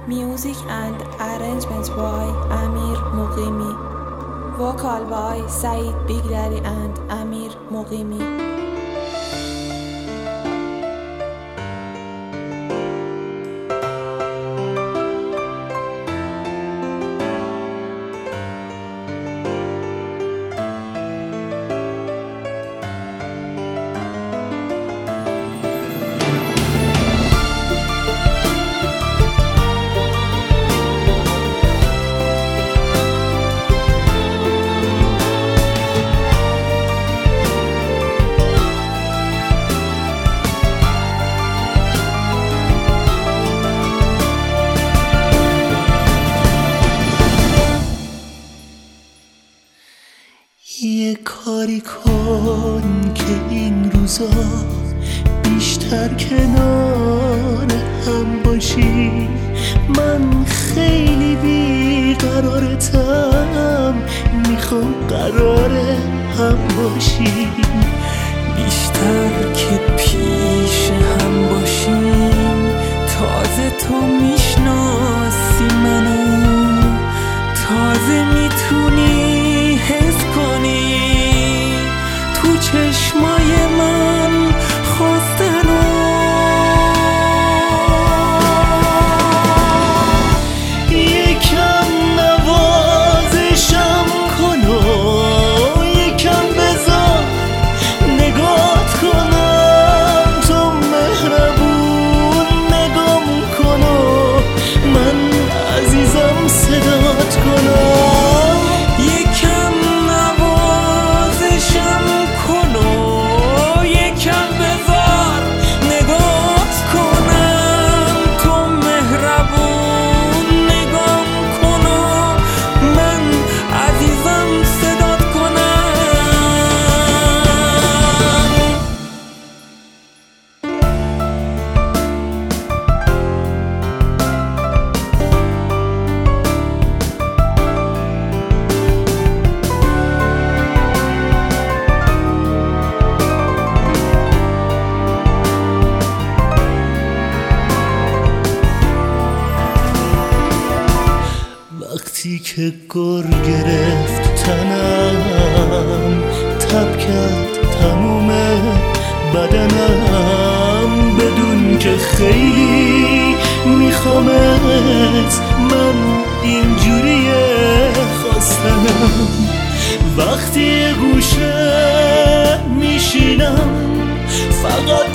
Music and arrangements by Amir Muqimi. Vocal by Saeed Bigdadi and Amir Muqimi. یه کاری کن که این روزا بیشتر کنار هم باشی. من خیلی بیقرارتم، میخوام قرار هم باشی. بیشتر که پیش هم باشیم، تازه تو میشناسی منو، تازه میتونی حس کنی تو چشمای من خواستنو. یکم نوازشم کن و یکم بذار نگات کنم، تو مهربون نگام کن و من عزیزم صدات کنم. یکم نوازشم کن و یکم بذار نگات کنم، تو مهربون نگام کن و من عزیزم صدات کنم. وقتی که گر گرفت تنم، تب کرد تموم بدنم، بدون که خیلی میخوامت، من اینجوریه خواستنم. وقتی گوشه میشینم فقط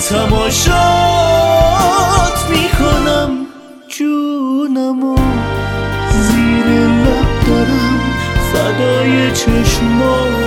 تماشات میکنم، جونمو زیر لب دارم فدای چشمات